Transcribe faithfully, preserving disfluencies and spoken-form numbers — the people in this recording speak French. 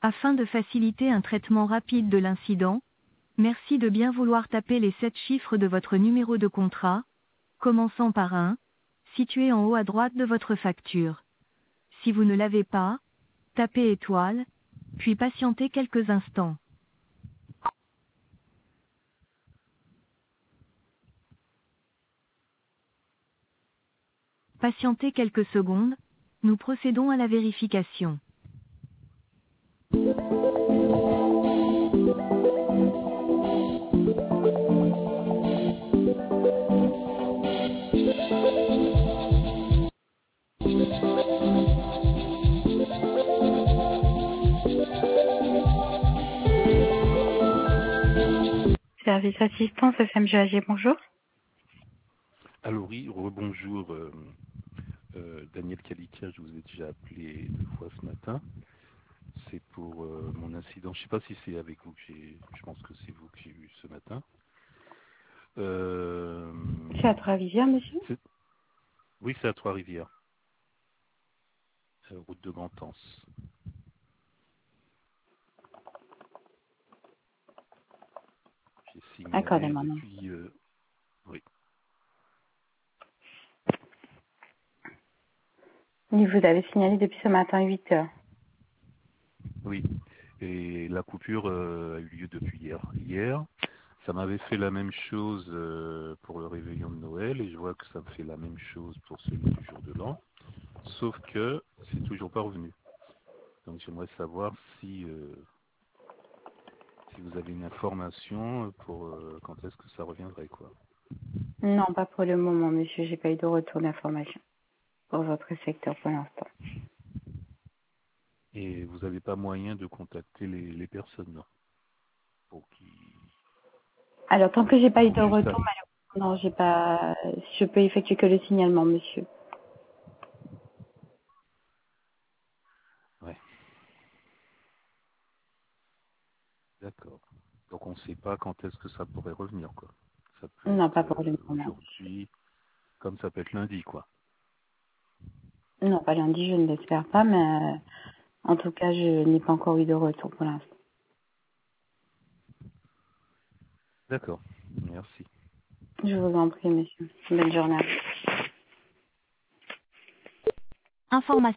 Afin de faciliter un traitement rapide de l'incident, merci de bien vouloir taper les sept chiffres de votre numéro de contrat, commençant par un, situé en haut à droite de votre facture. Si vous ne l'avez pas, tapez étoile, puis patientez quelques instants. Patientez quelques secondes, nous procédons à la vérification. Service assistance F M G A G, bonjour. Allô, oui, rebonjour. Euh, euh, Daniel Calitia, je vous ai déjà appelé deux fois ce matin. C'est pour euh, mon incident. Je ne sais pas si c'est avec vous que j'ai. Je pense que c'est vous que j'ai eu ce matin. Euh, C'est à Trois-Rivières, monsieur? c'est- oui, c'est à Trois-Rivières, euh, route de Grand-Anse. J'ai signalé Accordez-moi. depuis. Euh, oui, Oui, vous avez signalé depuis ce matin huit heures. oui. Et la coupure euh, a eu lieu depuis hier. Hier, ça m'avait fait la même chose euh, pour le réveillon de Noël et je vois que ça me fait la même chose pour celui du jour de l'an. Sauf que c'est toujours pas revenu. Donc j'aimerais savoir si, euh, si vous avez une information pour euh, quand est-ce que ça reviendrait, quoi. Non, pas pour le moment, monsieur. J'ai pas eu de retour d'information pour votre secteur pour l'instant. Et vous n'avez pas moyen de contacter les, les personnes, non, pour qui Alors, tant que j'ai pas eu ou de juste à... retour, malheureusement, non, j'ai pas, je peux effectuer que le signalement, monsieur. Ouais, d'accord. Donc on ne sait pas quand est-ce que ça pourrait revenir, quoi. Ça peut Non, être pas pour le euh, moment. aujourd'hui, comme ça peut être lundi, quoi. Non, pas lundi, je ne l'espère pas, mais euh, en tout cas, je n'ai pas encore eu de retour pour l'instant. D'accord, merci. Je vous en prie, monsieur. Bonne journée. Information.